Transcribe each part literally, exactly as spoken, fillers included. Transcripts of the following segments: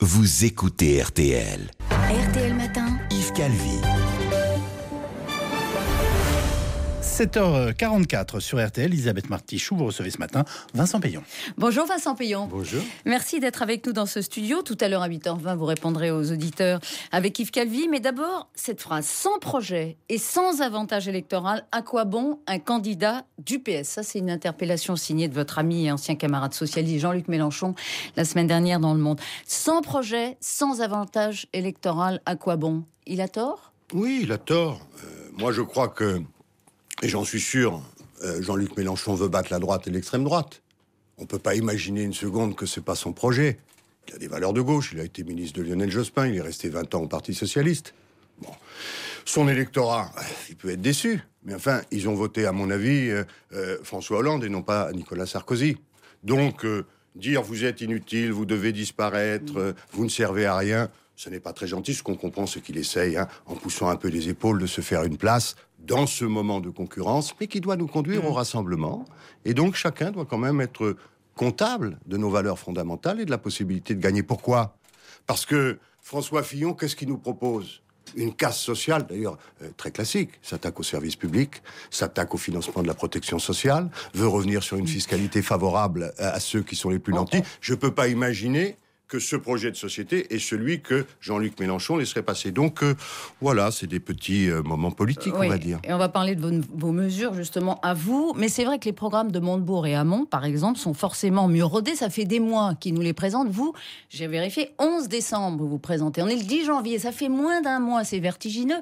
vous écoutez R T L. R T L Matin, Yves Calvi. sept heures quarante-quatre sur R T L, Elisabeth Martichoux, vous recevez ce matin Vincent Payon. Bonjour Vincent Payon. Bonjour. Merci d'être avec nous dans ce studio. Tout à l'heure à huit heures vingt, vous répondrez aux auditeurs avec Yves Calvi. Mais d'abord, cette phrase, sans projet et sans avantage électoral, à quoi bon un candidat du P S? Ça, c'est une interpellation signée de votre ami et ancien camarade socialiste Jean-Luc Mélenchon la semaine dernière dans Le Monde. Sans projet, sans avantage électoral, à quoi bon? Il a tort? Oui, il a tort. Euh, moi, je crois que... Et j'en suis sûr, euh, Jean-Luc Mélenchon veut battre la droite et l'extrême droite. On ne peut pas imaginer une seconde que ce n'est pas son projet. Il a des valeurs de gauche, il a été ministre de Lionel Jospin, il est resté vingt ans au Parti Socialiste. Bon. Son électorat, il peut être déçu. Mais enfin, ils ont voté, à mon avis, euh, euh, François Hollande et non pas Nicolas Sarkozy. Donc, euh, dire vous êtes inutile, vous devez disparaître, euh, vous ne servez à rien... Ce n'est pas très gentil. Ce qu'on comprend, c'est qu'il essaye, hein, en poussant un peu les épaules, de se faire une place dans ce moment de concurrence, mais qui doit nous conduire au rassemblement. Et donc, chacun doit quand même être comptable de nos valeurs fondamentales et de la possibilité de gagner. Pourquoi ? Parce que François Fillon, qu'est-ce qu'il nous propose ? Une casse sociale, d'ailleurs, euh, très classique, s'attaque aux services publics, s'attaque au financement de la protection sociale, veut revenir sur une fiscalité favorable à, à ceux qui sont les plus nantis. Je ne peux pas imaginer que ce projet de société est celui que Jean-Luc Mélenchon laisserait passer. Donc, euh, voilà, c'est des petits euh, moments politiques, oui, on va dire. Et on va parler de vos, vos mesures, justement, à vous. Mais c'est vrai que les programmes de Montebourg et Hamon, par exemple, sont forcément mieux rodés. Ça fait des mois qu'ils nous les présentent. Vous, j'ai vérifié, onze décembre, vous vous présentez. On est le dix janvier, ça fait moins d'un mois, c'est vertigineux.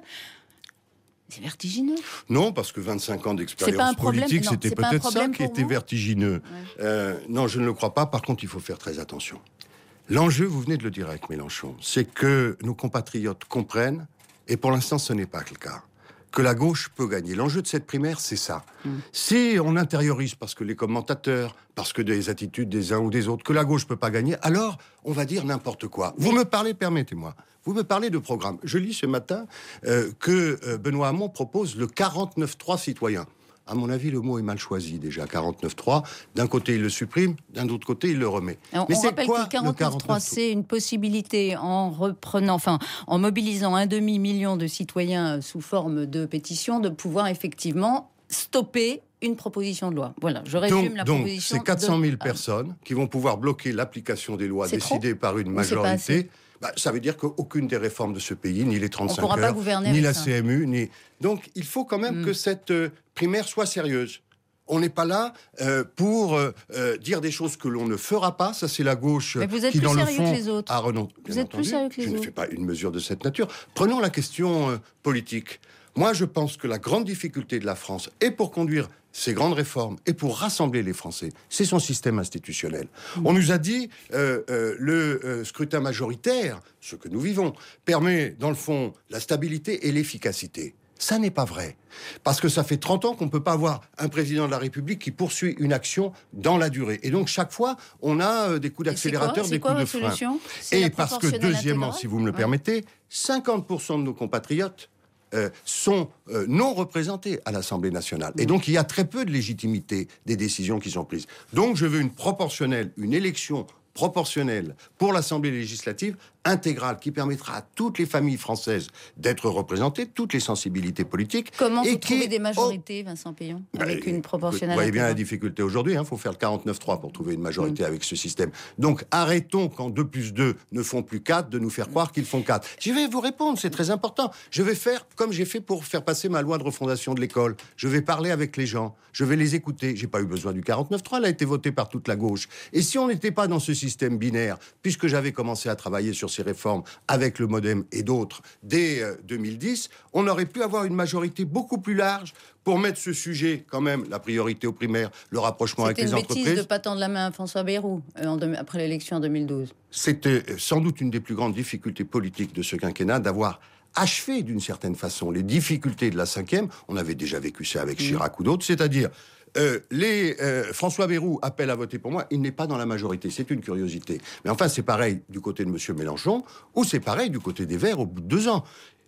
C'est vertigineux. Non, parce que vingt-cinq ans d'expérience c'est pas un problème, politique, non, c'était c'est pas un peut-être ça problème qui pour était vous vertigineux. Ouais. Euh, non, je ne le crois pas. Par contre, il faut faire très attention. L'enjeu, vous venez de le dire avec Mélenchon, c'est que nos compatriotes comprennent, et pour l'instant ce n'est pas le cas, que la gauche peut gagner. L'enjeu de cette primaire, c'est ça. Mmh. Si on intériorise, parce que les commentateurs, parce que des attitudes des uns ou des autres, que la gauche peut pas gagner, alors on va dire n'importe quoi. Vous me parlez, permettez-moi, vous me parlez de programme. Je lis ce matin euh, que euh, Benoît Hamon propose le quarante-neuf trois citoyen. À mon avis, le mot est mal choisi déjà, quarante-neuf trois. D'un côté, il le supprime, d'un autre côté, il le remet. On, Mais on c'est rappelle quoi, que le quarante-neuf trois, c'est une possibilité en reprenant, enfin, en mobilisant un demi-million de citoyens sous forme de pétition, de pouvoir effectivement stopper une proposition de loi. Voilà, je résume donc, la donc, proposition. Donc, c'est quatre cent mille de... personnes qui vont pouvoir bloquer l'application des lois c'est décidées trop par une majorité. Bah, ça veut dire qu'aucune des réformes de ce pays, ni les trente-cinq heures, pas gouverner ni la ça. C M U, ni... Donc, il faut quand même mm. que cette euh, primaire soit sérieuse. On n'est pas là euh, pour euh, euh, dire des choses que l'on ne fera pas. Ça, c'est la gauche Mais vous êtes qui, plus dans le sérieux fond, que les autres. a renoncé. Vous êtes plus sérieux que les autres. Je autres. ne fais pas une mesure de cette nature. Prenons la question euh, politique. Moi, je pense que la grande difficulté de la France, et pour conduire ces grandes réformes, et pour rassembler les Français, c'est son système institutionnel. Mmh. On nous a dit euh, euh, le euh, scrutin majoritaire, ce que nous vivons, permet, dans le fond, la stabilité et l'efficacité. Ça n'est pas vrai. Parce que ça fait trente ans qu'on ne peut pas avoir un président de la République qui poursuit une action dans la durée. Et donc, chaque fois, on a euh, des coups d'accélérateur, des quoi, coups de frein. Et parce que, deuxièmement, si vous me le ouais. permettez, cinquante pour cent de nos compatriotes euh, sont euh, non représentés à l'Assemblée nationale. Mmh. Et donc, il y a très peu de légitimité des décisions qui sont prises. Donc, je veux une proportionnelle, une élection proportionnelle pour l'Assemblée législative intégrale qui permettra à toutes les familles françaises d'être représentées, toutes les sensibilités politiques. Comment et vous qui... trouvez des majorités, Vincent Payon, avec bah, une proportionnelle? Vous voyez bien la difficulté aujourd'hui, il hein, faut faire le quarante-neuf trois pour trouver une majorité mmh. avec ce système. Donc arrêtons quand deux plus deux ne font plus quatre de nous faire croire qu'ils font quatre. Je vais vous répondre, c'est très important. Je vais faire comme j'ai fait pour faire passer ma loi de refondation de l'école. Je vais parler avec les gens, je vais les écouter. J'ai pas eu besoin du quarante-neuf trois, elle a été votée par toute la gauche. Et si on n'était pas dans ce système binaire, puisque j'avais commencé à travailler sur ces réformes avec le MoDem et d'autres dès euh, deux mille dix, on aurait pu avoir une majorité beaucoup plus large pour mettre ce sujet, quand même, la priorité aux primaires, le rapprochement avec les entreprises. C'était une bêtise de ne pas tendre la main à François Bayrou euh, en de... après l'élection en deux mille douze. C'était sans doute une des plus grandes difficultés politiques de ce quinquennat d'avoir achevé d'une certaine façon les difficultés de la cinquième. On avait déjà vécu ça avec mmh. Chirac ou d'autres, c'est-à-dire Euh, les, euh, François Bayrou appelle à voter pour moi, il n'est pas dans la majorité, c'est une curiosité. Mais enfin, c'est pareil du côté de M. Mélenchon, ou c'est pareil du côté des Verts au bout de deux ans.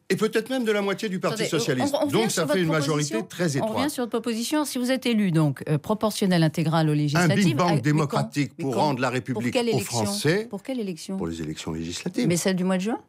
et peut-être même de la moitié du Parti Attendez, socialiste. on- on revient Donc ça sur fait votre une majorité proposition. très On revient étroite. sur votre proposition. Si vous êtes élu, donc, euh, proportionnel intégral aux Un législatives... Big Bang ah, mais démocratique quand pour Mais quand rendre la Pour République quelle aux élection Français, Pour quelle élection pour les élections législatives. Mais celle du mois de juin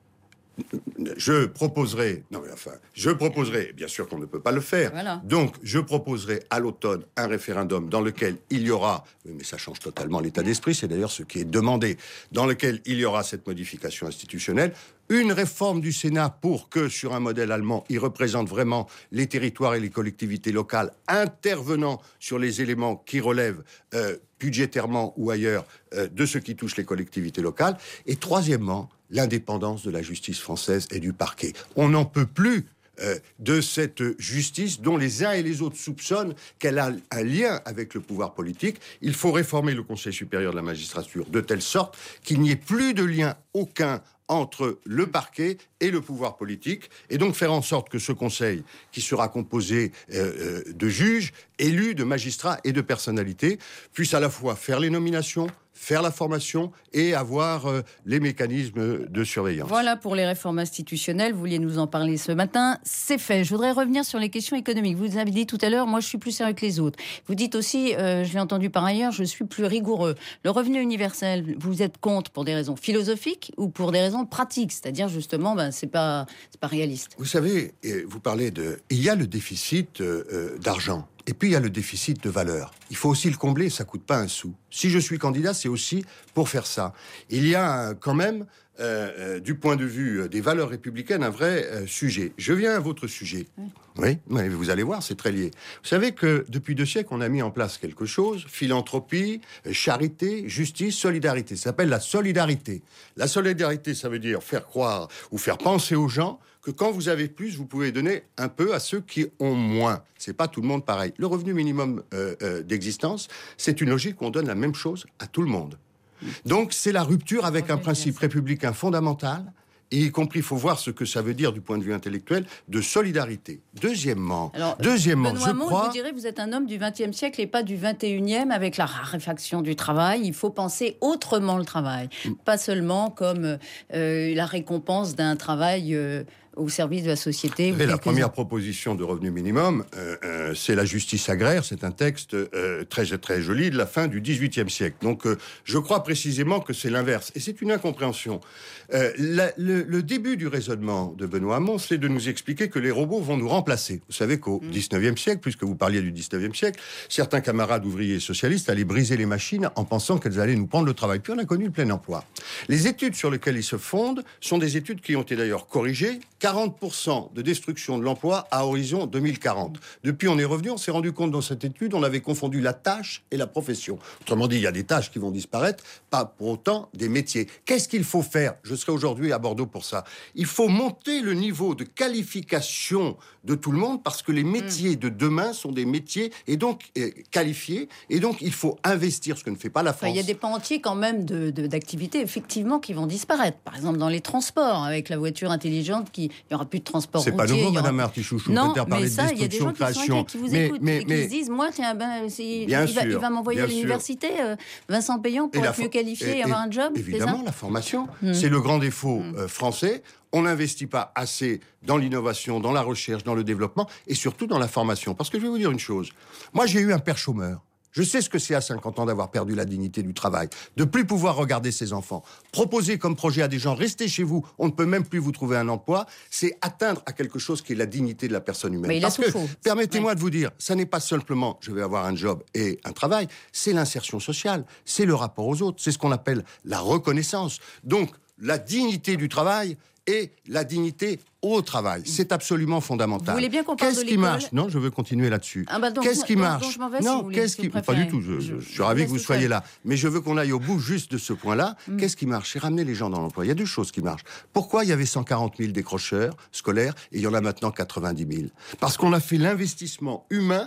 Je proposerai, non mais enfin, je proposerai, bien sûr qu'on ne peut pas le faire, Voilà. donc je proposerai à l'automne un référendum dans lequel il y aura, mais ça change totalement l'état d'esprit, c'est d'ailleurs ce qui est demandé, dans lequel il y aura cette modification institutionnelle, une réforme du Sénat pour que, sur un modèle allemand, il représente vraiment les territoires et les collectivités locales intervenant sur les éléments qui relèvent euh, budgétairement ou ailleurs euh, de ce qui touche les collectivités locales, et troisièmement, l'indépendance de la justice française et du parquet. On n'en peut plus euh, de cette justice dont les uns et les autres soupçonnent qu'elle a un lien avec le pouvoir politique. Il faut réformer le Conseil supérieur de la magistrature de telle sorte qu'il n'y ait plus de lien aucun entre le parquet et le pouvoir politique, et donc faire en sorte que ce conseil, qui sera composé euh, euh, de juges, élus, de magistrats et de personnalités, puisse à la fois faire les nominations, faire la formation et avoir euh, les mécanismes de surveillance. Voilà pour les réformes institutionnelles. Vous vouliez nous en parler ce matin. C'est fait. Je voudrais revenir sur les questions économiques. Vous avez dit tout à l'heure, moi je suis plus sérieux que les autres. Vous dites aussi, euh, je l'ai entendu par ailleurs, je suis plus rigoureux. Le revenu universel, vous êtes contre pour des raisons philosophiques ou pour des raisons pratiques? C'est-à-dire justement, ben, c'est pas, c'est pas réaliste. Vous savez, vous parlez de... Il y a le déficit euh, euh, d'argent. Et puis, il y a le déficit de valeur. Il faut aussi le combler, ça ne coûte pas un sou. Si je suis candidat, c'est aussi pour faire ça. Il y a quand même, euh, euh, du point de vue des valeurs républicaines, un vrai euh, sujet. Je viens à votre sujet. Oui, oui, vous allez voir, c'est très lié. Vous savez que depuis deux siècles, on a mis en place quelque chose, philanthropie, charité, justice, solidarité. Ça s'appelle la solidarité. La solidarité, ça veut dire faire croire ou faire penser aux gens que quand vous avez plus, vous pouvez donner un peu à ceux qui ont moins. C'est pas tout le monde pareil. Le revenu minimum euh, euh, d'existence, c'est une logique où on donne la même chose à tout le monde. Donc c'est la rupture avec un principe républicain fondamental, et y compris, il faut voir ce que ça veut dire du point de vue intellectuel, de solidarité. Deuxièmement, Alors, deuxièmement Benoît je Hamon, crois... vous direz, vous êtes un homme du vingtième siècle et pas du vingt et unième avec la raréfaction du travail. Il faut penser autrement le travail. Pas seulement comme euh, la récompense d'un travail... Euh, au service de la société. La première proposition de revenu minimum, euh, euh, c'est la justice agraire. C'est un texte euh, très, très joli de la fin du dix-huitième siècle. Donc, euh, je crois précisément que c'est l'inverse. Et c'est une incompréhension. Euh, la, le, le début du raisonnement de Benoît Hamon, c'est de nous expliquer que les robots vont nous remplacer. Vous savez qu'au mmh. dix-neuvième siècle, puisque vous parliez du dix-neuvième siècle, certains camarades ouvriers socialistes allaient briser les machines en pensant qu'elles allaient nous prendre le travail. Puis on a connu le plein emploi. Les études sur lesquelles ils se fondent sont des études qui ont été d'ailleurs corrigées. quarante pour cent de destruction de l'emploi à horizon deux mille quarante. Depuis, on est revenu, on s'est rendu compte dans cette étude, on avait confondu la tâche et la profession. Autrement dit, il y a des tâches qui vont disparaître, pas pour autant des métiers. Qu'est-ce qu'il faut faire? Je serai aujourd'hui à Bordeaux pour ça. Il faut monter le niveau de qualification de tout le monde, parce que les métiers de demain sont des métiers et donc euh, qualifiés, et donc il faut investir, ce que ne fait pas la France. Enfin, il y a des pans entiers quand même de, de, d'activités effectivement qui vont disparaître. Par exemple dans les transports, avec la voiture intelligente, qui, il n'y aura plus de transport c'est routier. C'est pas nouveau, aura... Madame Artichouchou. Non, peut-être parler mais ça, de il y a des gens qui sont inquiets, qui vous mais, écoutent mais, et qui mais, se disent, moi, tiens, ben, il, bien il, va, sûr, il va m'envoyer à l'université, euh, Vincent Payan, pour être fo- mieux qualifié et, et avoir un job. Évidemment, la formation, mmh. c'est le grand défaut mmh. euh, français. On n'investit pas assez dans l'innovation, dans la recherche, dans le développement et surtout dans la formation. Parce que je vais vous dire une chose. Moi, j'ai eu un père chômeur. Je sais ce que c'est à cinquante ans d'avoir perdu la dignité du travail, de plus pouvoir regarder ses enfants. Proposer comme projet à des gens, restez chez vous, on ne peut même plus vous trouver un emploi, c'est atteindre à quelque chose qui est la dignité de la personne humaine. Mais il Parce a tout que, faux. permettez-moi ouais. de vous dire, ça n'est pas simplement je vais avoir un job et un travail, c'est l'insertion sociale, c'est le rapport aux autres, c'est ce qu'on appelle la reconnaissance. Donc, la dignité du travail et la dignité au travail. C'est absolument fondamental. Vous voulez bien qu'on parle Qu'est-ce de qui l'école ? marche ? Non, je veux continuer là-dessus. Ah bah donc, qu'est-ce qui donc, marche donc je m'en vais, Non, si vous voulez, qu'est-ce si qui... vous Pas préférez. du tout, je, je, Je- je suis ravi je que vous laisse soyez tout là. Mais je veux qu'on aille au bout juste de ce point-là. Mm. Qu'est-ce qui marche ? C'est ramener les gens dans l'emploi. Il y a deux choses qui marchent. Pourquoi il y avait cent quarante mille décrocheurs scolaires et il y en a maintenant quatre-vingt-dix mille ? Parce qu'on a fait l'investissement humain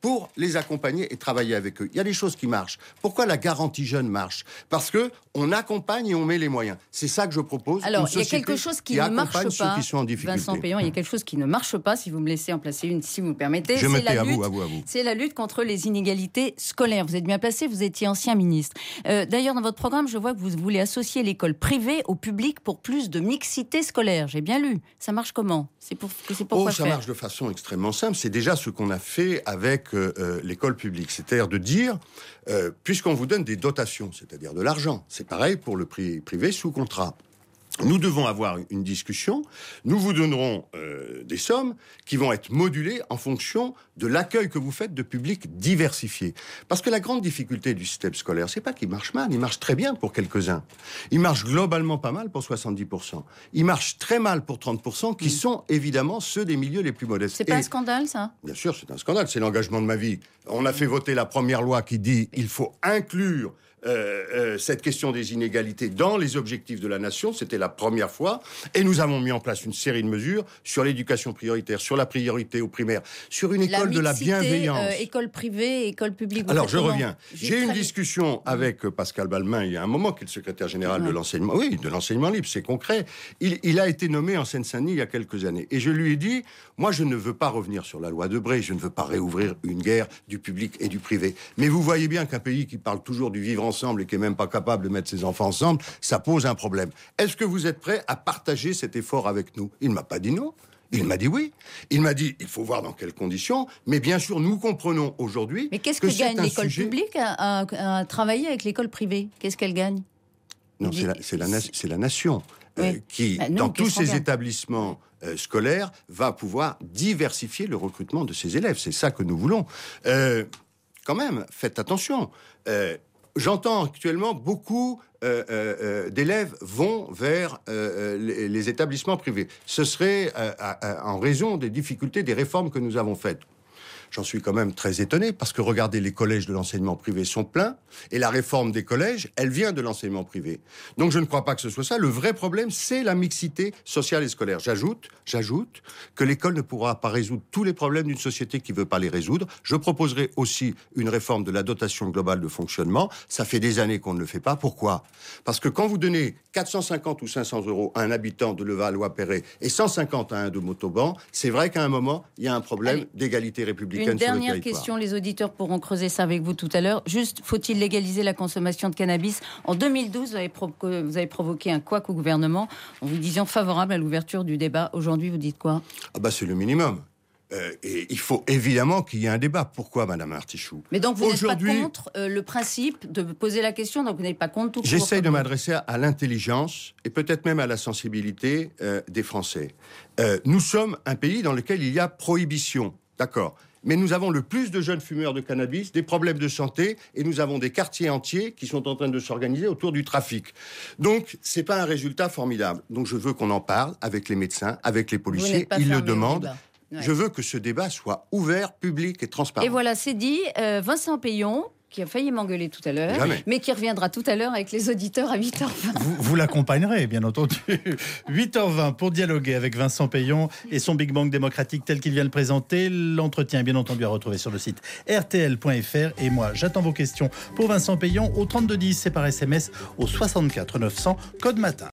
pour les accompagner et travailler avec eux. Il y a des choses qui marchent. Pourquoi la garantie jeune marche? Parce que on accompagne et on met les moyens. C'est ça que je propose. Alors, il y a quelque chose qui, qui ne marche pas. Ceux qui sont en difficulté. Vincent Peillon, il y a quelque chose qui ne marche pas, si vous me laissez en placer une, si vous me permettez. Je me tais, à lutte, vous, à vous, à vous. C'est la lutte contre les inégalités scolaires. Vous êtes bien placé, vous étiez ancien ministre. Euh, d'ailleurs, dans votre programme, je vois que vous voulez associer l'école privée au public pour plus de mixité scolaire. J'ai bien lu. Ça marche comment? C'est pour, c'est pour oh, quoi ça faire marche de façon extrêmement simple. C'est déjà ce qu'on a fait avec euh, l'école publique. C'est-à-dire de dire, euh, puisqu'on vous donne des dotations, c'est-à-dire de l'argent, c'est pareil pour le pri- privé sous contrat. Nous devons avoir une discussion. Nous vous donnerons euh, des sommes qui vont être modulées en fonction de l'accueil que vous faites de publics diversifiés. Parce que la grande difficulté du système scolaire, c'est pas qu'il marche mal, il marche très bien pour quelques-uns. Il marche globalement pas mal pour soixante-dix pour cent. Il marche très mal pour trente pour cent, qui mmh. sont évidemment ceux des milieux les plus modestes. C'est pas Et, un scandale, ça? Bien sûr, c'est un scandale. C'est l'engagement de ma vie. On a fait voter la première loi qui dit il faut inclure Euh, euh, cette question des inégalités dans les objectifs de la nation. C'était la première fois. Et nous avons mis en place une série de mesures sur l'éducation prioritaire, sur la priorité au primaire, sur une école la de la bienveillance. Euh, école privée, école publique. Alors, je comment? reviens. J'ai eu une discussion avec Pascal Balmain il y a un moment, qui est le secrétaire général ouais. de l'enseignement. Oui, de l'enseignement libre, c'est concret. Il, il a été nommé en Seine-Saint-Denis il y a quelques années. Et je lui ai dit, moi, je ne veux pas revenir sur la loi Debré, je ne veux pas réouvrir une guerre du public et du privé. Mais vous voyez bien qu'un pays qui parle toujours du vivre ensemble et qui est même pas capable de mettre ses enfants ensemble, ça pose un problème. Est-ce que vous êtes prêt à partager cet effort avec nous? Il m'a pas dit non. Il m'a dit oui. Il m'a dit, il faut voir dans quelles conditions. Mais bien sûr, nous comprenons aujourd'hui. Mais qu'est-ce que, que gagne l'école sujet... publique à, à, à travailler avec l'école privée? Qu'est-ce qu'elle gagne? Non, c'est la, c'est la, c'est la nation oui. euh, qui, bah non, dans tous ces établissements euh, scolaires, va pouvoir diversifier le recrutement de ses élèves. C'est ça que nous voulons. Euh, quand même, faites attention. Euh, J'entends actuellement beaucoup euh, euh, d'élèves vont vers euh, les, les établissements privés. Ce serait euh, à, à, en raison des difficultés des réformes que nous avons faites. J'en suis quand même très étonné, parce que regardez, les collèges de l'enseignement privé sont pleins, et la réforme des collèges, elle vient de l'enseignement privé. Donc je ne crois pas que ce soit ça. Le vrai problème, c'est la mixité sociale et scolaire. J'ajoute, j'ajoute que l'école ne pourra pas résoudre tous les problèmes d'une société qui ne veut pas les résoudre. Je proposerai aussi une réforme de la dotation globale de fonctionnement. Ça fait des années qu'on ne le fait pas. Pourquoi? Parce que quand vous donnez quatre cent cinquante ou cinq cents euros à un habitant de Levallois-Perret et cent cinquante à un de Montauban, c'est vrai qu'à un moment, il y a un problème Allez. d'égalité républicaine. Une dernière question, les auditeurs pourront creuser ça avec vous tout à l'heure. Juste, faut-il légaliser la consommation de cannabis? En deux mille douze, vous avez, pro- vous avez provoqué un couac au gouvernement en vous disant favorable à l'ouverture du débat. Aujourd'hui, vous dites quoi? Ah bah c'est le minimum. Euh, et il faut évidemment qu'il y ait un débat. Pourquoi, Madame Artichoux? Mais donc vous n'êtes pas contre euh, le principe de poser la question, donc vous n'êtes pas contre tout. J'essaye de m'adresser à, à l'intelligence et peut-être même à la sensibilité euh, des Français. Euh, nous sommes un pays dans lequel il y a prohibition, d'accord. Mais nous avons le plus de jeunes fumeurs de cannabis, des problèmes de santé, et nous avons des quartiers entiers qui sont en train de s'organiser autour du trafic. Donc, c'est pas un résultat formidable. Donc, je veux qu'on en parle avec les médecins, avec les policiers. Ils le demandent. Ouais. Je veux que ce débat soit ouvert, public et transparent. Et voilà, c'est dit. Euh, Vincent Peillon, qui a failli m'engueuler tout à l'heure, Jamais. mais qui reviendra tout à l'heure avec les auditeurs à huit heures vingt. Vous, vous l'accompagnerez, bien entendu. huit heures vingt pour dialoguer avec Vincent Peillon et son Big Bang démocratique tel qu'il vient de le présenter. L'entretien est bien entendu à retrouver sur le site R T L point F R. Et moi, j'attends vos questions pour Vincent Peillon au trente-deux dix. C'est par S M S au soixante-quatre neuf cents, code matin.